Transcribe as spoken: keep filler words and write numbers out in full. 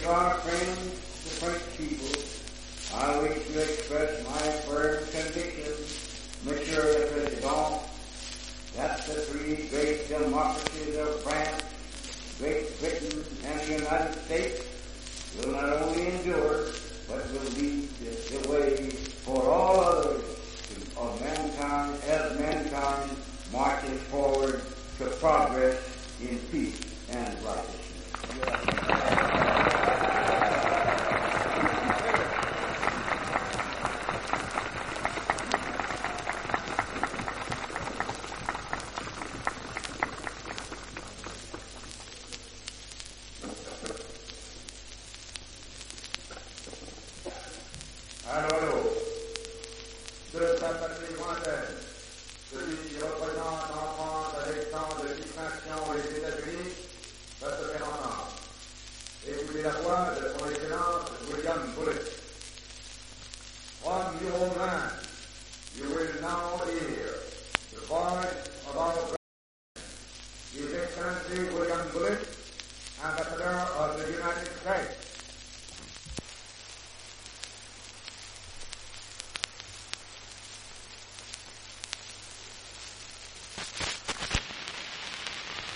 to our friends, the French people, I wish to express my firm conviction, Monsieur le Président, that the three great democracies of France, Great Britain, and the United States will not only endure, but will lead the way for all others of mankind as mankind marches forward to progress in peace and righteousness. His Excellency William Bullitt, Ambassador